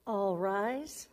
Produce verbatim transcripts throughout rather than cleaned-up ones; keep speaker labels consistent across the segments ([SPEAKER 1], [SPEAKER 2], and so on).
[SPEAKER 1] All rise.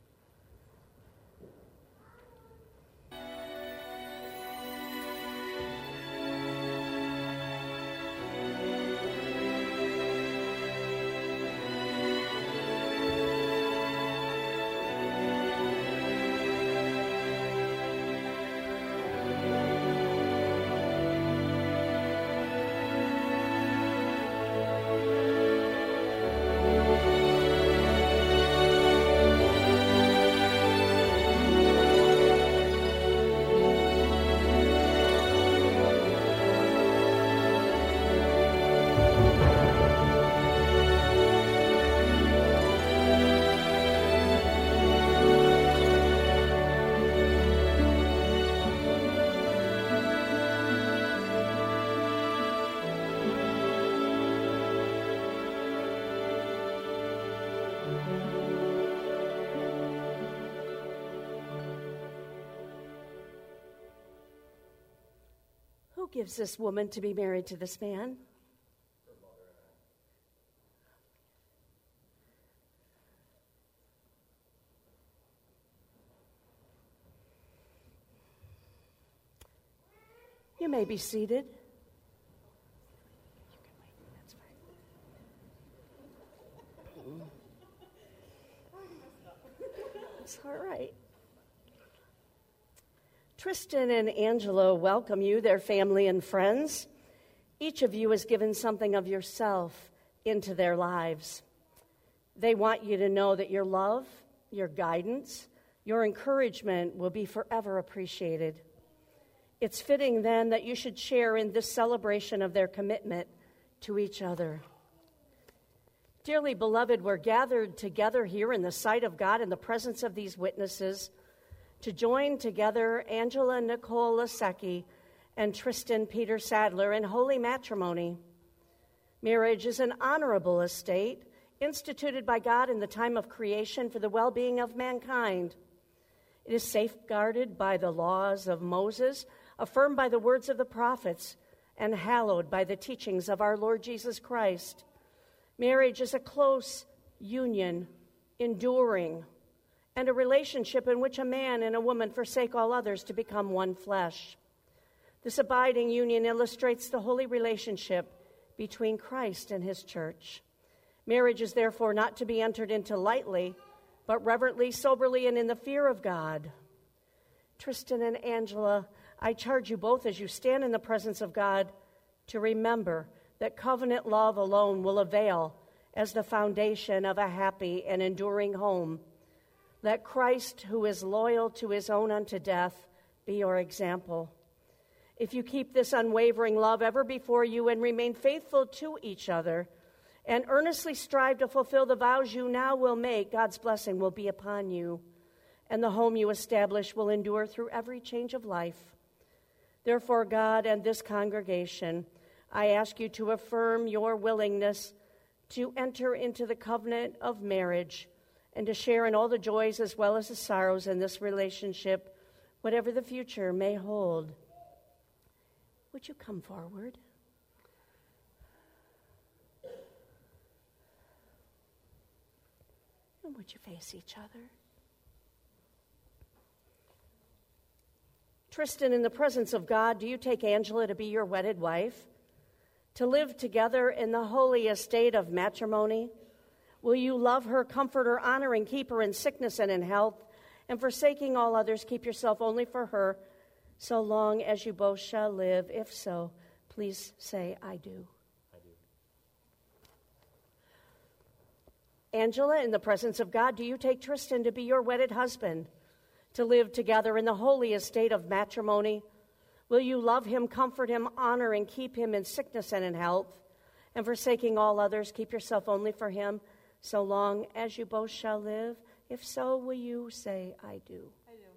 [SPEAKER 1] Who gives this woman to be married to this man?
[SPEAKER 2] Her mother and
[SPEAKER 1] I. You may be seated. That's all right. Tristan and Angela welcome you, their family and friends. Each of you has given something of yourself into their lives. They want you to know that your love, your guidance, your encouragement will be forever appreciated. It's fitting then that you should share in this celebration of their commitment to each other. Dearly beloved, we're gathered together here in the sight of God in the presence of these witnesses to join together Angela Nicole Lasecki and Tristan Peter Sadler in holy matrimony. Marriage is an honorable estate instituted by God in the time of creation for the well-being of mankind. It is safeguarded by the laws of Moses, affirmed by the words of the prophets, and hallowed by the teachings of our Lord Jesus Christ. Marriage is a close union, enduring, and a relationship in which a man and a woman forsake all others to become one flesh. This abiding union illustrates the holy relationship between Christ and his church. Marriage is therefore not to be entered into lightly, but reverently, soberly, and in the fear of God. Tristan and Angela, I charge you both as you stand in the presence of God to remember that covenant love alone will avail as the foundation of a happy and enduring home. Let Christ, who is loyal to his own unto death, be your example. If you keep this unwavering love ever before you and remain faithful to each other and earnestly strive to fulfill the vows you now will make, God's blessing will be upon you, and the home you establish will endure through every change of life. Therefore, God and this congregation, I ask you to affirm your willingness to enter into the covenant of marriage and to share in all the joys as well as the sorrows in this relationship, whatever the future may hold. Would you come forward? And would you face each other? Tristan, in the presence of God, do you take Angela to be your wedded wife, to live together in the holy estate of matrimony? Will you love her, comfort her, honor, and keep her in sickness and in health, and forsaking all others, keep yourself only for her, so long as you both shall live? If so, please say, I do.
[SPEAKER 2] I do.
[SPEAKER 1] Angela, in the presence of God, do you take Tristan to be your wedded husband, to live together in the holy estate of matrimony? Will you love him, comfort him, honor, and keep him in sickness and in health, and forsaking all others, keep yourself only for him, so long as you both shall live? If so, will you say, I do?
[SPEAKER 3] I do.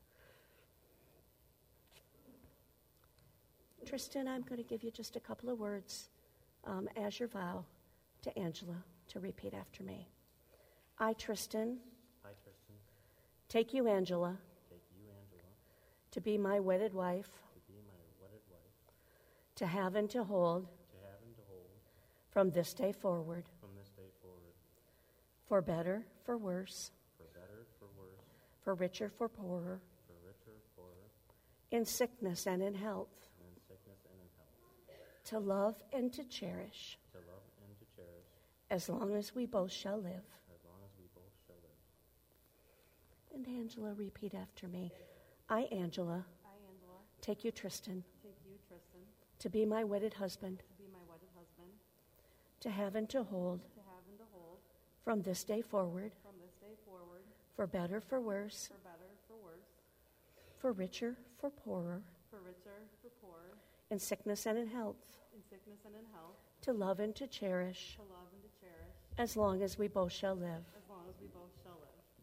[SPEAKER 1] Tristan, I'm going to give you just a couple of words um, as your vow to Angela to repeat after me. I, Tristan,
[SPEAKER 2] I, Tristan,
[SPEAKER 1] take you, Angela,
[SPEAKER 2] take you, Angela,
[SPEAKER 1] to be my wedded wife,
[SPEAKER 2] to be my wedded wife,
[SPEAKER 1] to have and to hold,
[SPEAKER 2] to have and to hold,
[SPEAKER 1] from this day forward,
[SPEAKER 2] from this day forward,
[SPEAKER 1] for better, for worse,
[SPEAKER 2] for better, for worse,
[SPEAKER 1] for richer, for poorer,
[SPEAKER 2] for richer, poorer,
[SPEAKER 1] in sickness and in health,
[SPEAKER 2] and in sickness and in health,
[SPEAKER 1] to love and to cherish,
[SPEAKER 2] to love and to cherish,
[SPEAKER 1] as long as we both shall live.
[SPEAKER 2] as long as we both shall live.
[SPEAKER 1] And Angela, repeat after me. I, Angela,
[SPEAKER 3] I, Angela,
[SPEAKER 1] take you, Tristan,
[SPEAKER 3] take you, Tristan,
[SPEAKER 1] to be my wedded husband,
[SPEAKER 3] to be my wedded husband,
[SPEAKER 1] to have and to hold,
[SPEAKER 3] to have and to hold,
[SPEAKER 1] from this day forward,
[SPEAKER 3] from this day forward,
[SPEAKER 1] for better, for worse,
[SPEAKER 3] for better, for worse,
[SPEAKER 1] for richer, for poorer,
[SPEAKER 3] for richer, for poorer,
[SPEAKER 1] in sickness and in health,
[SPEAKER 3] in sickness and in health,
[SPEAKER 1] to love and to cherish,
[SPEAKER 3] to love and to cherish,
[SPEAKER 1] as long as we both shall live.
[SPEAKER 3] as long as we both shall live.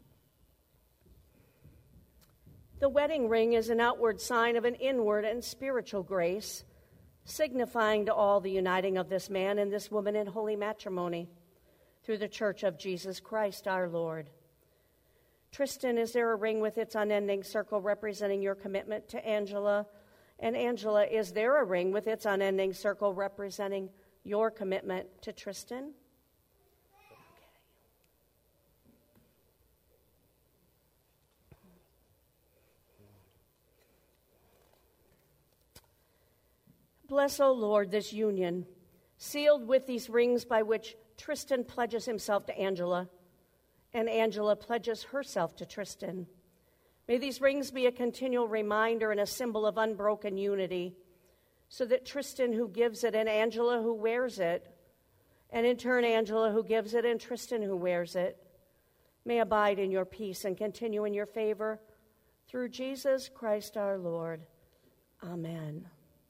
[SPEAKER 1] The wedding ring is an outward sign of an inward and spiritual grace, signifying to all the uniting of this man and this woman in holy matrimony through the Church of Jesus Christ our Lord. Tristan, is there a ring with its unending circle representing your commitment to Angela? And Angela, is there a ring with its unending circle representing your commitment to Tristan? Bless, O Lord, this union, sealed with these rings by which Tristan pledges himself to Angela, and Angela pledges herself to Tristan. May these rings be a continual reminder and a symbol of unbroken unity, so that Tristan, who gives it, and Angela, who wears it, and in turn Angela, who gives it, and Tristan, who wears it, may abide in your peace and continue in your favor, through Jesus Christ our Lord. Amen.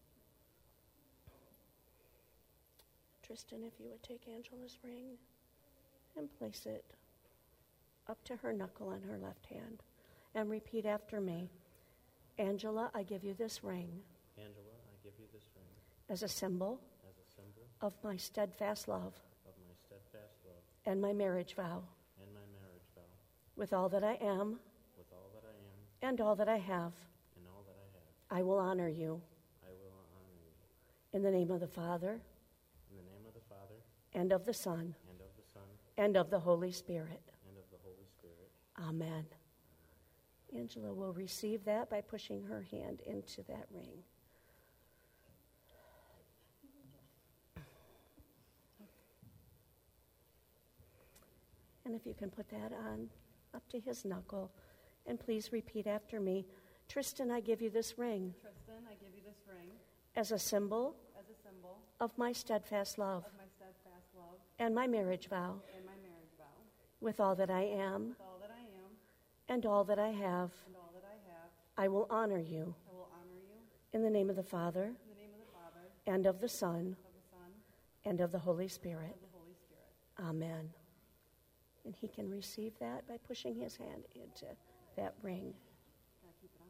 [SPEAKER 1] Tristan, if you would take Angela's ring and place it up to her knuckle on her left hand and repeat after me. Angela, I give you this ring
[SPEAKER 2] Angela, I give you this ring
[SPEAKER 1] as a symbol
[SPEAKER 2] as a symbol
[SPEAKER 1] of my steadfast love
[SPEAKER 2] of my steadfast love
[SPEAKER 1] and my marriage vow.
[SPEAKER 2] and my marriage vow.
[SPEAKER 1] With all that I am
[SPEAKER 2] With all that I am
[SPEAKER 1] and all that I have,
[SPEAKER 2] and all that I have,
[SPEAKER 1] I will honor you.
[SPEAKER 2] I will honor you.
[SPEAKER 1] In the name of the Father,
[SPEAKER 2] In the name of the Father,
[SPEAKER 1] and of the Son,
[SPEAKER 2] and of the Son,
[SPEAKER 1] and of the Holy Spirit.
[SPEAKER 2] and of the Holy Spirit.
[SPEAKER 1] Amen. Angela will receive that by pushing her hand into that ring. And if you can put that on up to his knuckle, and please repeat after me. Tristan, I give you this ring
[SPEAKER 3] Tristan, I give you this ring
[SPEAKER 1] as a symbol
[SPEAKER 3] as a symbol
[SPEAKER 1] of my steadfast love
[SPEAKER 3] of my steadfast love
[SPEAKER 1] and my marriage vow.
[SPEAKER 3] and my marriage vow.
[SPEAKER 1] With all that I am
[SPEAKER 3] With all that I am
[SPEAKER 1] and all that I have,
[SPEAKER 3] and all that I have,
[SPEAKER 1] I will honor you.
[SPEAKER 3] I will honor you.
[SPEAKER 1] In the name of the Father,
[SPEAKER 3] In the name of the Father,
[SPEAKER 1] and of the Son,
[SPEAKER 3] of the Son,
[SPEAKER 1] and of the Holy Spirit.
[SPEAKER 3] of the Holy Spirit.
[SPEAKER 1] Amen. And he can receive that by pushing his hand into that ring.
[SPEAKER 3] Gotta keep it on.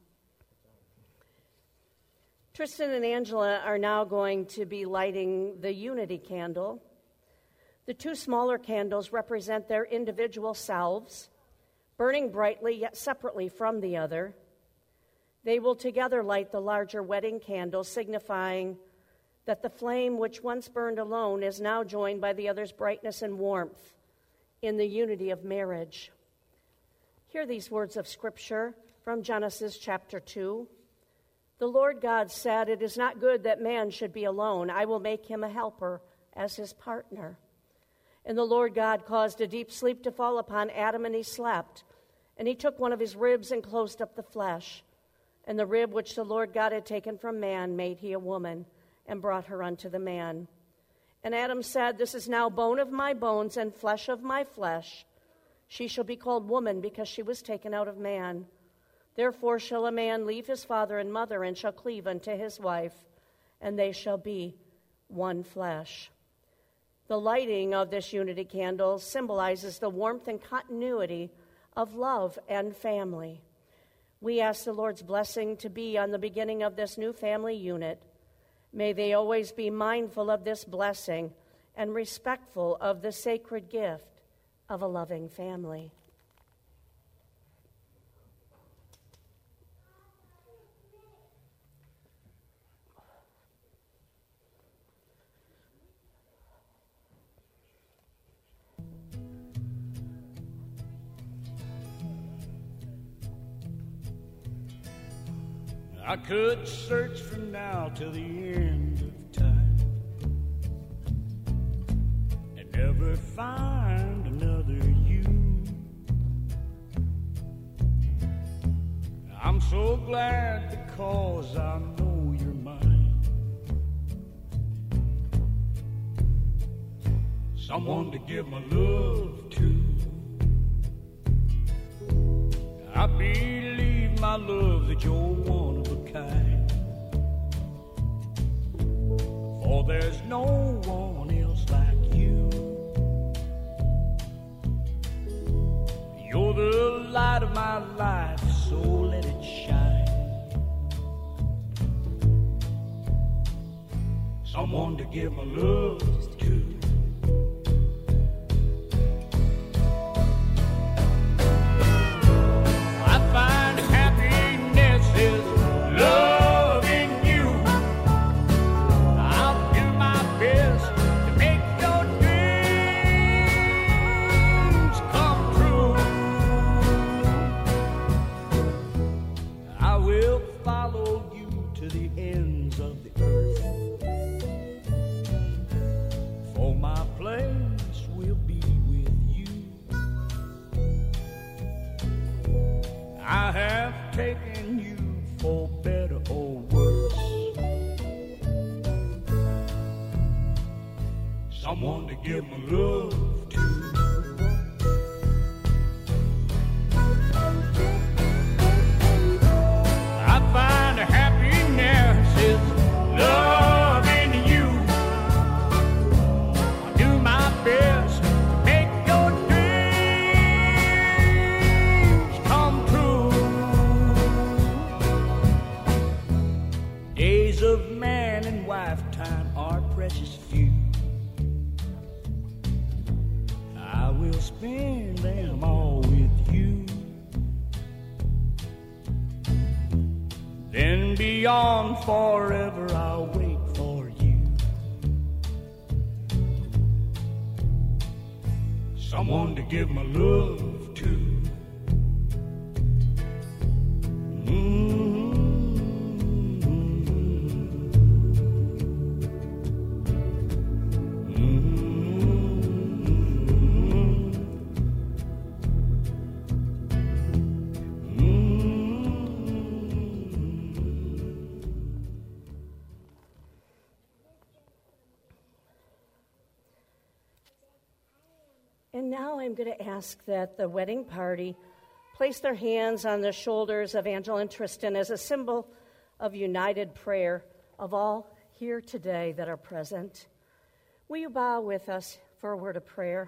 [SPEAKER 1] Tristan and Angela are now going to be lighting the unity candle. The two smaller candles represent their individual selves, burning brightly yet separately from the other. They will together light the larger wedding candle, signifying that the flame which once burned alone is now joined by the other's brightness and warmth in the unity of marriage. Hear these words of Scripture from Genesis chapter two. The Lord God said, "It is not good that man should be alone. I will make him a helper as his partner." And the Lord God caused a deep sleep to fall upon Adam, and he slept. And he took one of his ribs and closed up the flesh. And the rib which the Lord God had taken from man made he a woman, and brought her unto the man. And Adam said, "This is now bone of my bones and flesh of my flesh. She shall be called woman, because she was taken out of man. Therefore shall a man leave his father and mother, and shall cleave unto his wife, and they shall be one flesh." The lighting of this unity candle symbolizes the warmth and continuity of love and family. We ask the Lord's blessing to be on the beginning of this new family unit. May they always be mindful of this blessing and respectful of the sacred gift of a loving family.
[SPEAKER 4] I could search from now till the end of time and never find another you. I'm so glad because I know you're mine. Someone to give my love to. I believe, my love, that you're one of a kind. For there's no one else like you. You're the light of my life, so let it shine. Someone to give my love to. Someone to give my love to. I find happiness is loving you. I do my best to make your dreams come true. Days of man and wife time are precious few. We'll spend them all with you. Then beyond forever I'll wait for you. Someone to give my love to.
[SPEAKER 1] And now I'm going to ask that the wedding party place their hands on the shoulders of Angela and Tristan as a symbol of united prayer of all here today that are present. Will you bow with us for a word of prayer?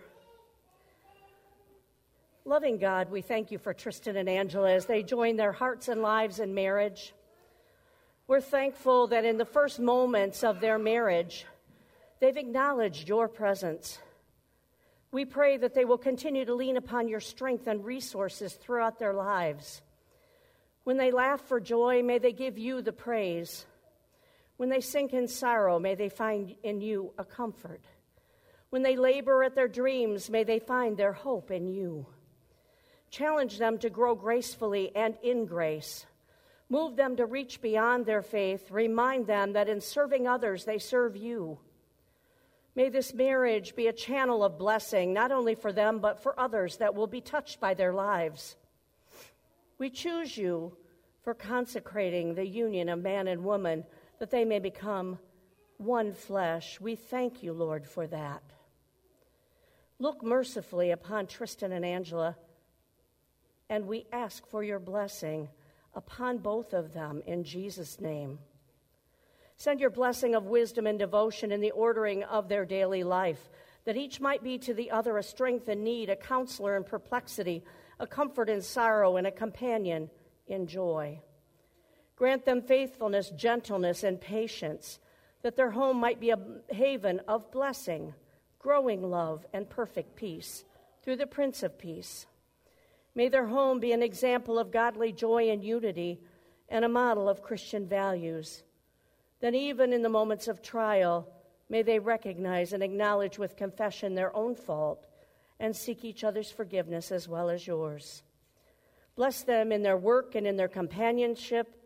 [SPEAKER 1] Loving God, we thank you for Tristan and Angela as they join their hearts and lives in marriage. We're thankful that in the first moments of their marriage, they've acknowledged your presence. We pray that they will continue to lean upon your strength and resources throughout their lives. When they laugh for joy, may they give you the praise. When they sink in sorrow, may they find in you a comfort. When they labor at their dreams, may they find their hope in you. Challenge them to grow gracefully and in grace. Move them to reach beyond their faith. Remind them that in serving others, they serve you. May this marriage be a channel of blessing, not only for them, but for others that will be touched by their lives. We choose you for consecrating the union of man and woman, that they may become one flesh. We thank you, Lord, for that. Look mercifully upon Tristan and Angela, and we ask for your blessing upon both of them in Jesus' name. Send your blessing of wisdom and devotion in the ordering of their daily life, that each might be to the other a strength in need, a counselor in perplexity, a comfort in sorrow, and a companion in joy. Grant them faithfulness, gentleness, and patience, that their home might be a haven of blessing, growing love, and perfect peace through the Prince of Peace. May their home be an example of godly joy and unity and a model of Christian values. Then even in the moments of trial, may they recognize and acknowledge with confession their own fault and seek each other's forgiveness as well as yours. Bless them in their work and in their companionship,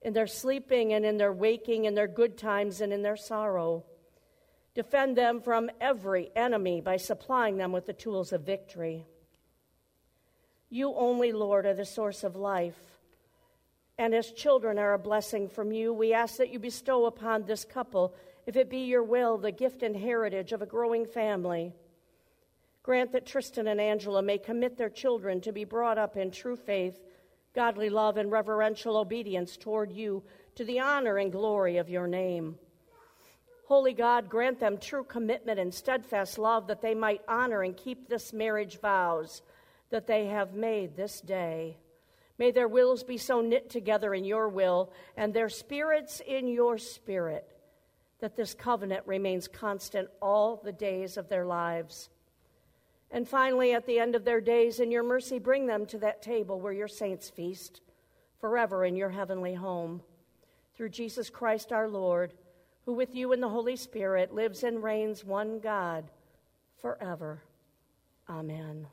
[SPEAKER 1] in their sleeping and in their waking, in their good times and in their sorrow. Defend them from every enemy by supplying them with the tools of victory. You only, Lord, are the source of life. And as children are a blessing from you, we ask that you bestow upon this couple, if it be your will, the gift and heritage of a growing family. Grant that Tristan and Angela may commit their children to be brought up in true faith, godly love, and reverential obedience toward you, to the honor and glory of your name. Holy God, grant them true commitment and steadfast love, that they might honor and keep this marriage vows that they have made this day. May their wills be so knit together in your will, and their spirits in your spirit, that this covenant remains constant all the days of their lives. And finally, at the end of their days, in your mercy, bring them to that table where your saints feast, forever in your heavenly home. Through Jesus Christ our Lord, who with you and the Holy Spirit lives and reigns one God, forever. Amen.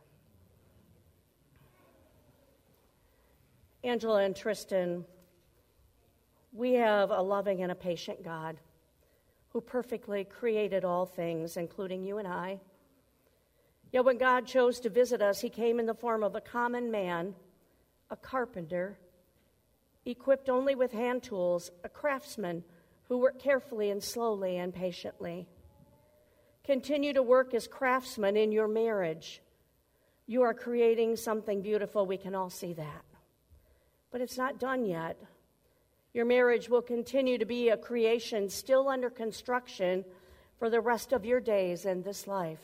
[SPEAKER 1] Angela and Tristan, we have a loving and a patient God who perfectly created all things, including you and I. Yet when God chose to visit us, he came in the form of a common man, a carpenter, equipped only with hand tools, a craftsman who worked carefully and slowly and patiently. Continue to work as craftsmen in your marriage. You are creating something beautiful. We can all see that. But it's not done yet. Your marriage will continue to be a creation still under construction for the rest of your days in this life.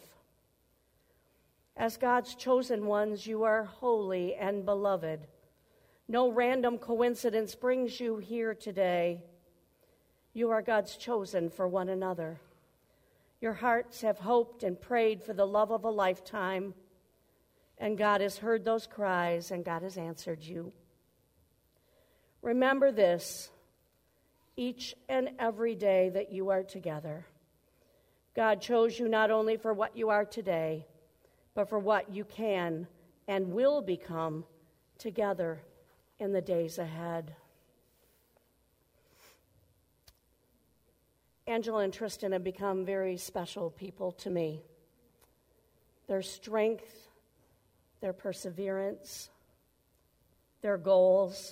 [SPEAKER 1] As God's chosen ones, you are holy and beloved. No random coincidence brings you here today. You are God's chosen for one another. Your hearts have hoped and prayed for the love of a lifetime, and God has heard those cries, and God has answered you. Remember this each and every day that you are together. God chose you not only for what you are today, but for what you can and will become together in the days ahead. Angela and Tristan have become very special people to me. Their strength, their perseverance, their goals,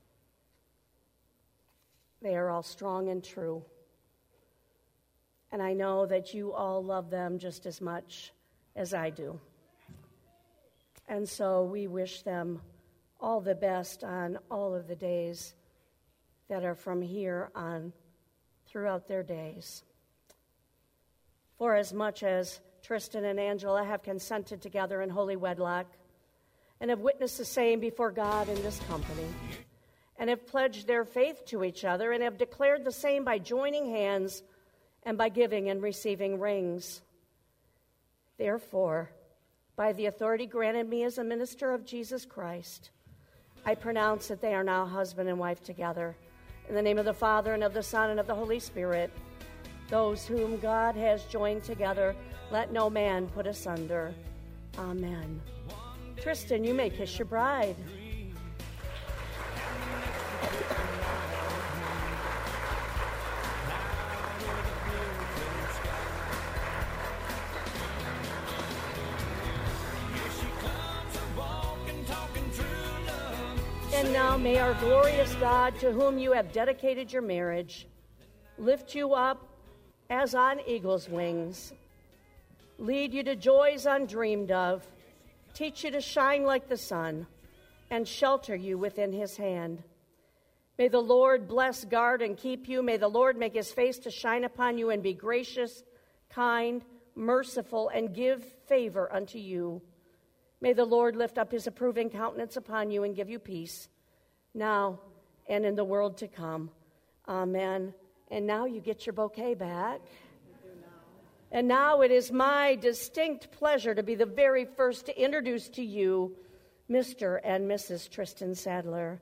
[SPEAKER 1] they are all strong and true. And I know that you all love them just as much as I do. And so we wish them all the best on all of the days that are from here on throughout their days. For as much as Tristan and Angela have consented together in holy wedlock and have witnessed the same before God in this company, and have pledged their faith to each other, and have declared the same by joining hands and by giving and receiving rings. Therefore, by the authority granted me as a minister of Jesus Christ, I pronounce that they are now husband and wife together. In the name of the Father, and of the Son, and of the Holy Spirit, those whom God has joined together, let no man put asunder. Amen. Tristan, you may kiss your bride. And now may our glorious God, to whom you have dedicated your marriage, lift you up as on eagle's wings, lead you to joys undreamed of, teach you to shine like the sun, and shelter you within his hand. May the Lord bless, guard, and keep you. May the Lord make his face to shine upon you and be gracious, kind, merciful, and give favor unto you. May the Lord lift up his approving countenance upon you and give you peace, now and in the world to come. Amen. And now you get your bouquet back. And now it is my distinct pleasure to be the very first to introduce to you Mister and Missus Tristan Sadler.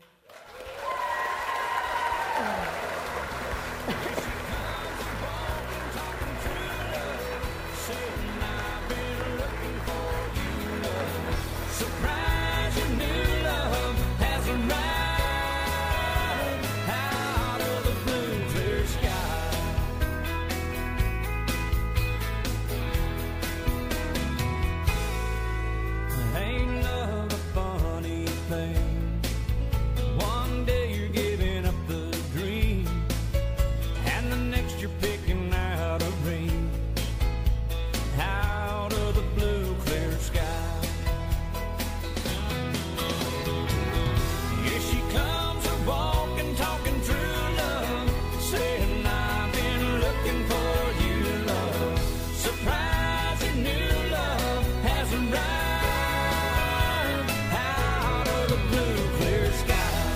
[SPEAKER 4] Surprise, your new love has arrived. How you're picking out a ring out of the blue clear sky. Yeah, she comes a walking, talking true love, saying I've been looking for you, love. Surprising new love has arrived out of the blue clear sky.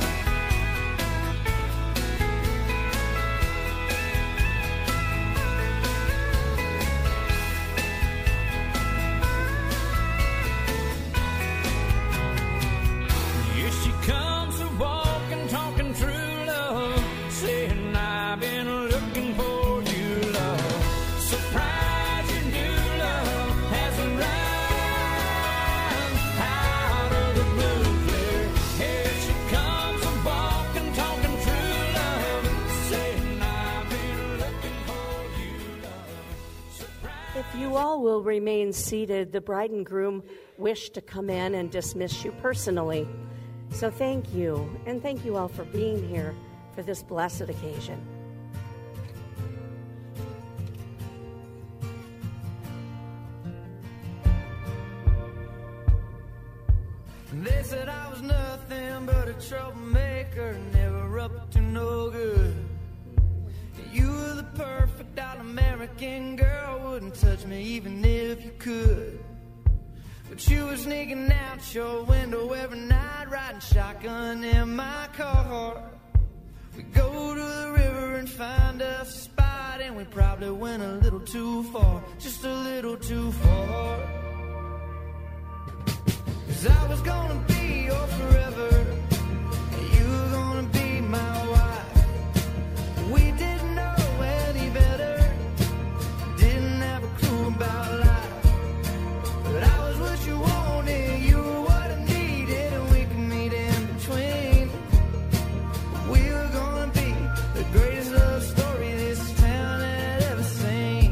[SPEAKER 4] Yeah, she comes a walking, talking true love, saying I've been looking for you, love. Surprising new love has arrived out of the blue clear. Yeah, she comes a walking, talking true love, saying I've been looking for you, love.
[SPEAKER 1] If you all will remain seated, the bride and groom wish to come in and dismiss you personally. So thank you, and thank you all for being here for this blessed occasion.
[SPEAKER 4] They said I was nothing but a troublemaker, never up to no good. You were the perfect all-American girl, wouldn't touch me even if you could. But you were sneaking out your window every night, riding shotgun in my car. We go to the river and find us a spot, and we probably went a little too far, just a little too far. 'Cause I was gonna be your forever, and you were gonna be my wife. We didn't know any better, didn't have a clue about life. But I was what you wanted, you were what I needed, and we could meet in between. We were gonna be the greatest love story this town had ever seen.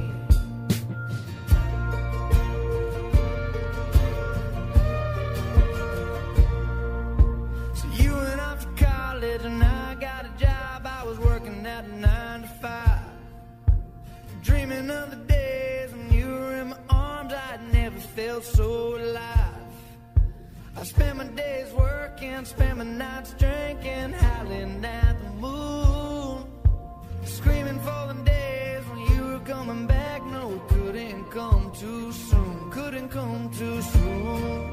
[SPEAKER 4] So you went off to college and I got a job. I was working at nine to five, dreaming of the days when you were in my arms. I'd never felt so alive. I spent my days working, spent my nights drinking, howling at the moon, screaming for the days when you were coming back. No, it couldn't come too soon, couldn't come too soon.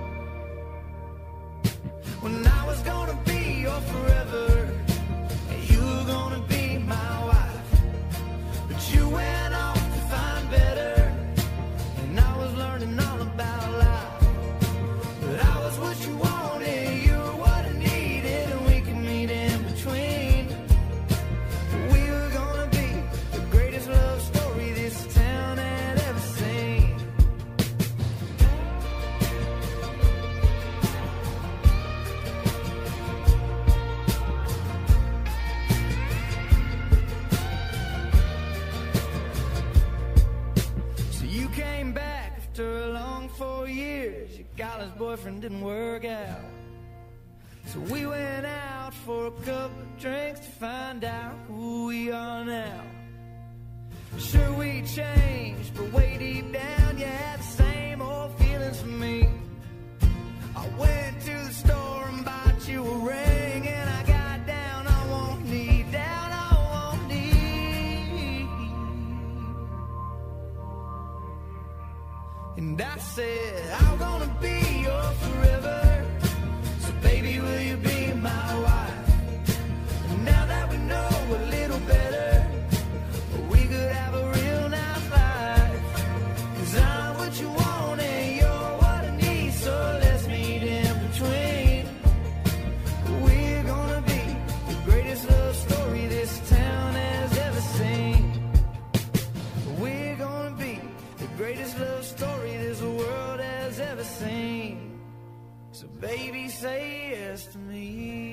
[SPEAKER 4] When I was gonna be your forever, and you were gonna be my wife. But you went off to find better, and I was learning all about life. But I was what you wanted, you were what I needed, and we could meet in between. We were gonna be the greatest love story this town had ever seen. So you came back after a long four years. Your college boyfriend didn't work out. So we went out for a couple of drinks to find out who we are now. Sure, we changed, but way deep down you had the same old feelings for me. I went to the store and bought you a ring, and I got down on one knee, down on one knee. And I said, I'm gonna be your forever, so baby, will you be my wife? And now that we know a little better, we could have a real nice life. 'Cause I'm what you want and you're what I need, so let's meet in between. We're gonna be the greatest love story this town has ever seen. We're gonna be the greatest love story this world has ever seen. So baby, say yes to me.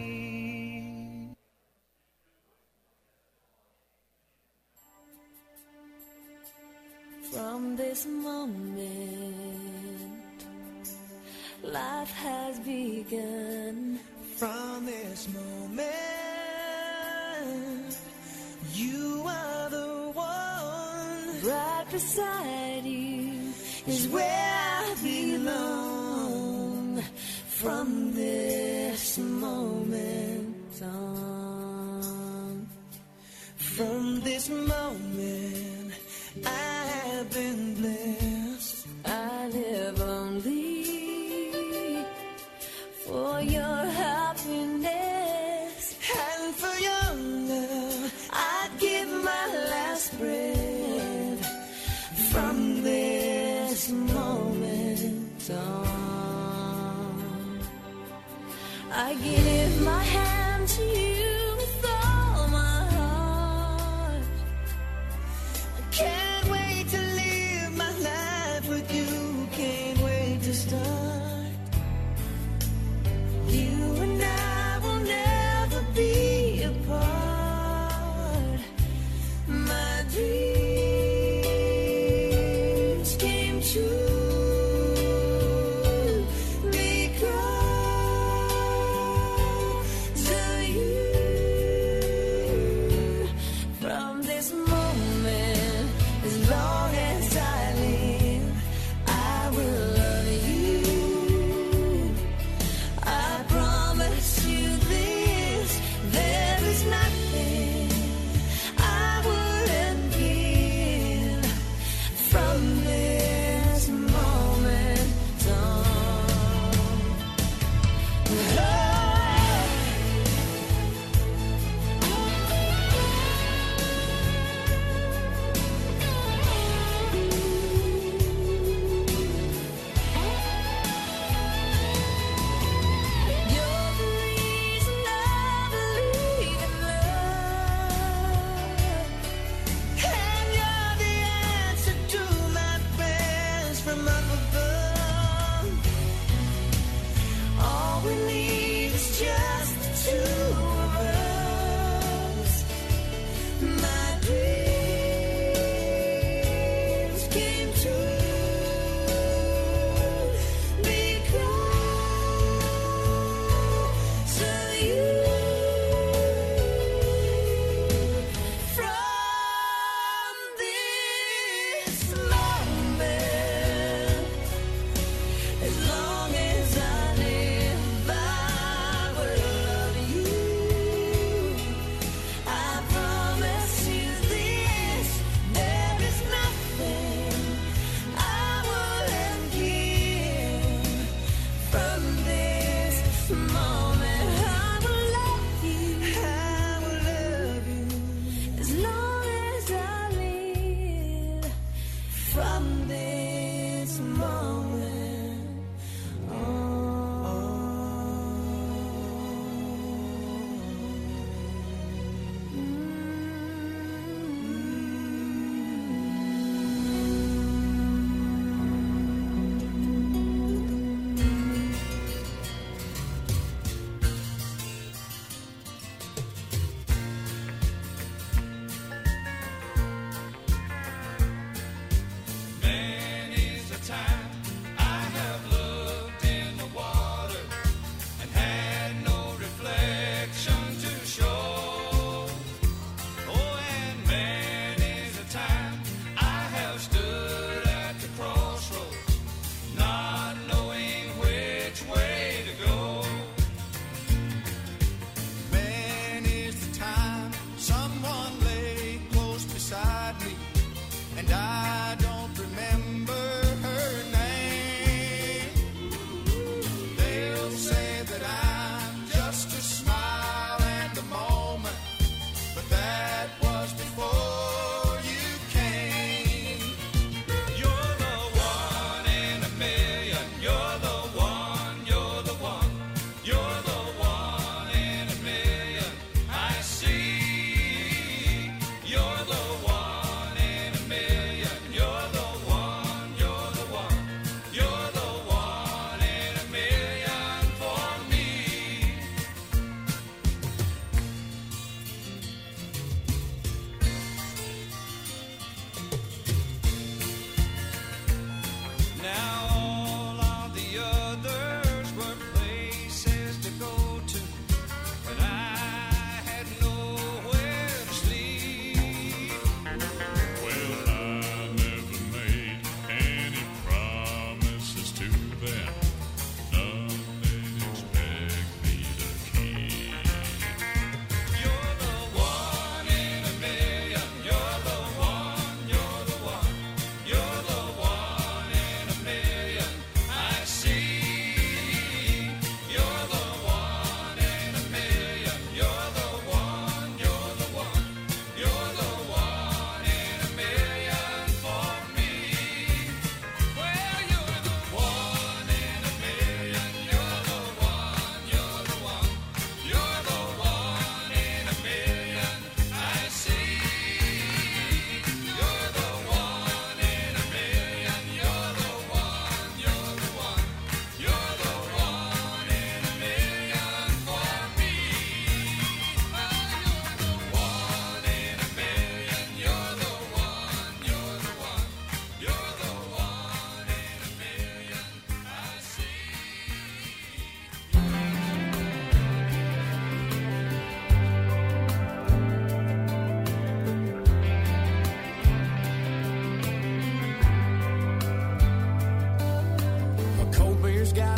[SPEAKER 5] From this moment, life has begun.
[SPEAKER 6] From this moment, you are the one.
[SPEAKER 5] right beside you is where I belong. From this moment on,
[SPEAKER 4] From this moment, I have been blessed.
[SPEAKER 5] I live only for your happiness.
[SPEAKER 4] And for your love,
[SPEAKER 5] I'd give my last breath. From this moment on, I give my hand to you with all my heart.
[SPEAKER 4] I can't wait to live my life with you. Can't wait to start.
[SPEAKER 5] You and I will never be apart. My dreams came true because of you.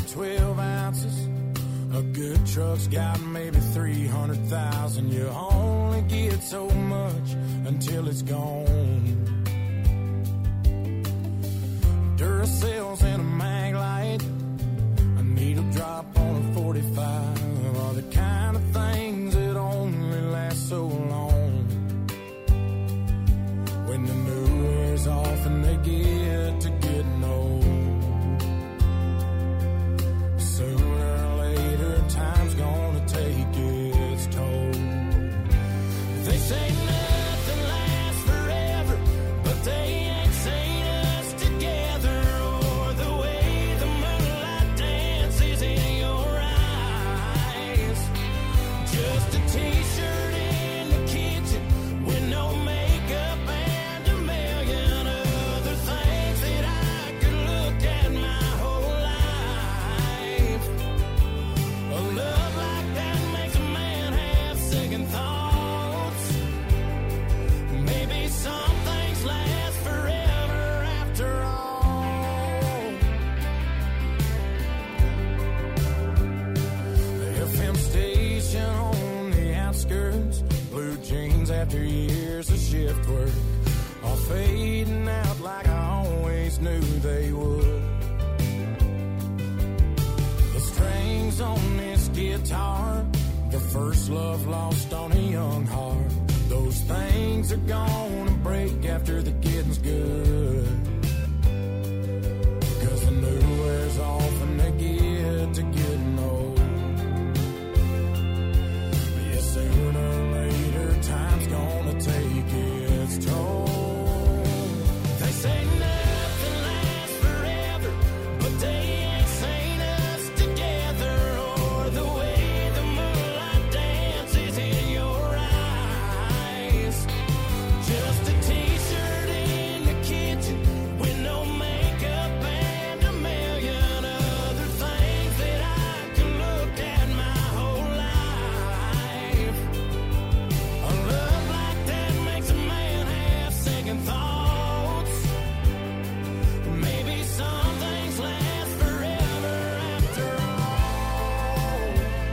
[SPEAKER 6] twelve ounces. A good truck's got maybe three hundred thousand. You only get so much until it's gone. Duracells and a mag light, a needle drop on a forty-five are the kind of things that only last so long. When the new wears off and they get to getting old, sooner or later time's gonna take its toll. They say nothing lasts forever, but they ain't seen us together, or the way the moonlight dances in your eyes. Just a t-shirt in the kitchen with no makeup and a million other things that I could look at my whole life. A love like that makes a man have second thoughts. Maybe some things last forever after all. The F M station on the outskirts, blue jeans after years of shift work, all fading out like I always knew they would. The strings on this guitar, the first love lost on a young heart. Those things are gonna break after the getting's good. Cause the new wears off and they get to getting old. Yeah, sooner or later time's gonna take its toll. They say nothing lasts forever, but they ain't seen us together, or the way the moonlight dances in your eyes. Just a t-shirt in the kitchen with no makeup and a million other things that I can look at my whole life. A love like that makes a man have second thoughts. Maybe some things last forever after all.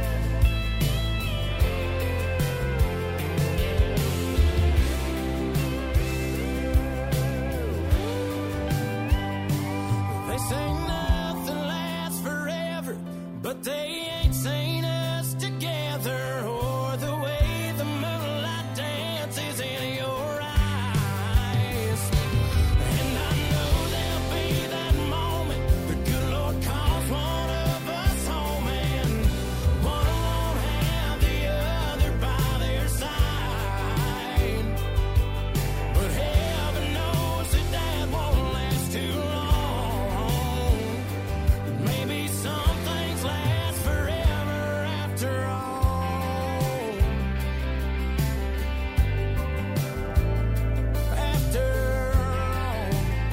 [SPEAKER 6] They say nothing lasts forever, but they ain't seen us together, or the way the moonlight dances in your eyes. And I know there'll be that moment the good Lord calls one of us home, and one won't have the other by their side. But heaven knows that that won't last too long. Maybe some things last forever after all. After all.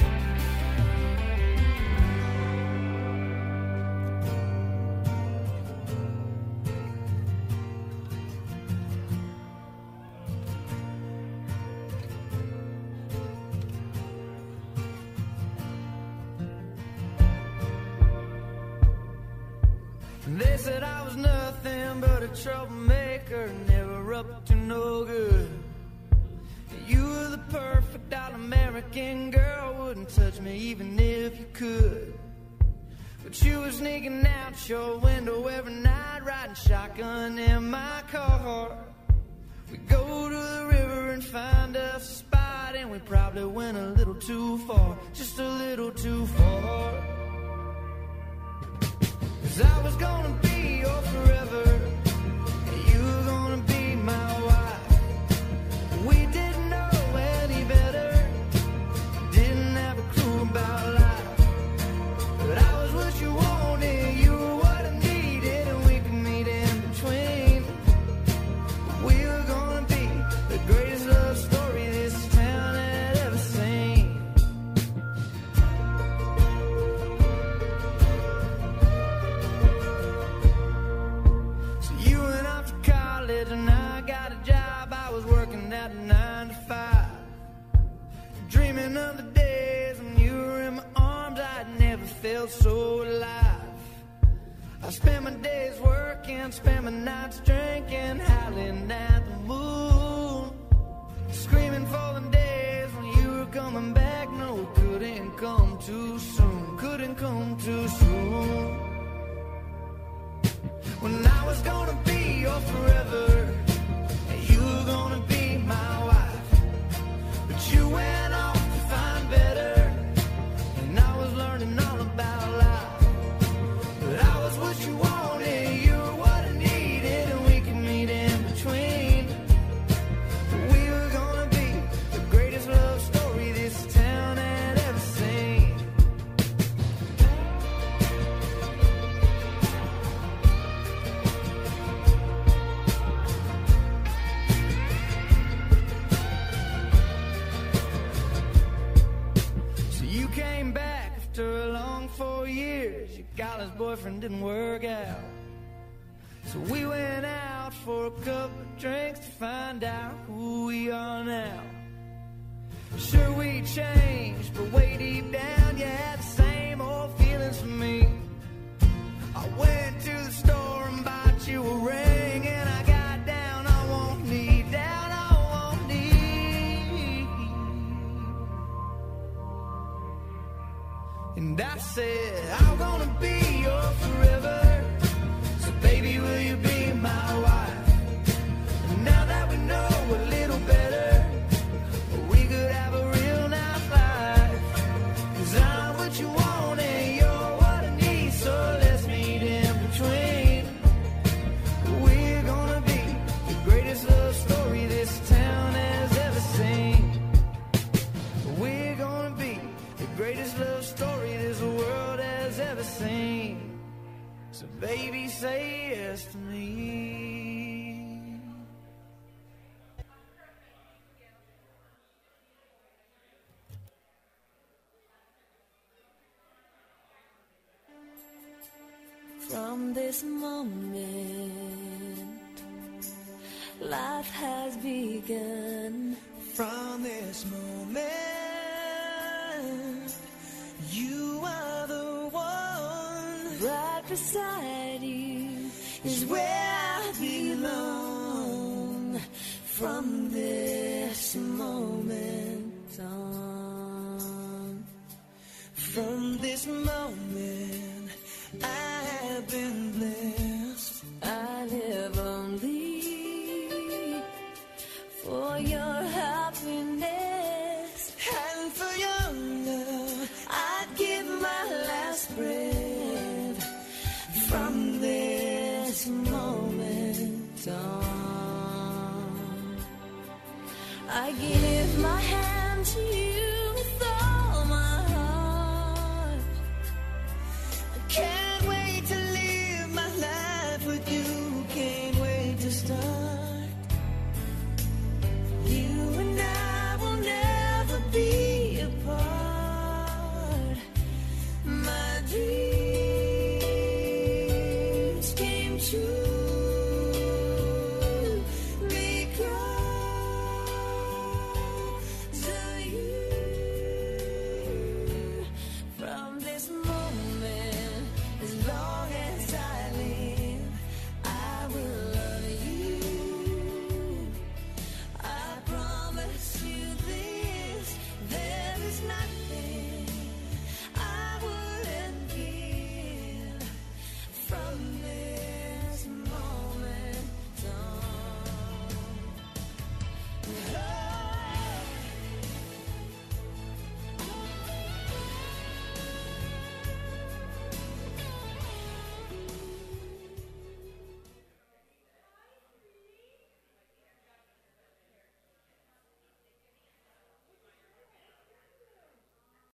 [SPEAKER 6] They said I was nothing but a troublemaker, never up to no good. You were the perfect all-American girl, wouldn't touch me even if you could. But you were sneaking out your window every night, riding shotgun in my car. We go to the river and find us a spot, and we probably went a little too far, just a little too far. Cause I was gonna be your forever, and you were gonna be my wife. We didn't know any better, didn't have a clue about life. But I was what you wanted, you were what I needed, and we could meet in between. We were gonna be the greatest love story this town had ever seen. So you went off to college and I got a job. I was working at a nine to five, dreaming of the days when you were in my arms. I'd never felt so alive.
[SPEAKER 4] I spent my days working, spent my nights drinking, howling at the moon, screaming for the days when you were coming back. No, it couldn't come too soon, couldn't come too soon. When I was gonna be your forever, and you were gonna be my wife, but you went off to find better, and I was learning all about life. But I was what you wanted, you were what I needed, and we could meet in between. We were gonna be the greatest love story this town had ever seen. So you came back after a long four years. Your college boyfriend didn't work out. So we went out for a couple of drinks to find out who we are now. Sure we changed, but way deep down you had the same old feelings for me. I went to the store and bought you a ring, and I got down on one knee, down on one knee. And I said, I'm gonna be your forever, so baby, will you be my wife? And now that we know a little better, we could have a real nice life. 'Cause I'm what you want and you're what I need, so let's meet in between. We're gonna be the greatest love story this town has ever seen. We're gonna be the greatest love story this world has ever seen. So baby, say yes to me.
[SPEAKER 5] From this moment, life has begun.
[SPEAKER 4] From this moment, you are the one.
[SPEAKER 5] Right beside you is where I belong. From this moment on,
[SPEAKER 4] From this moment, I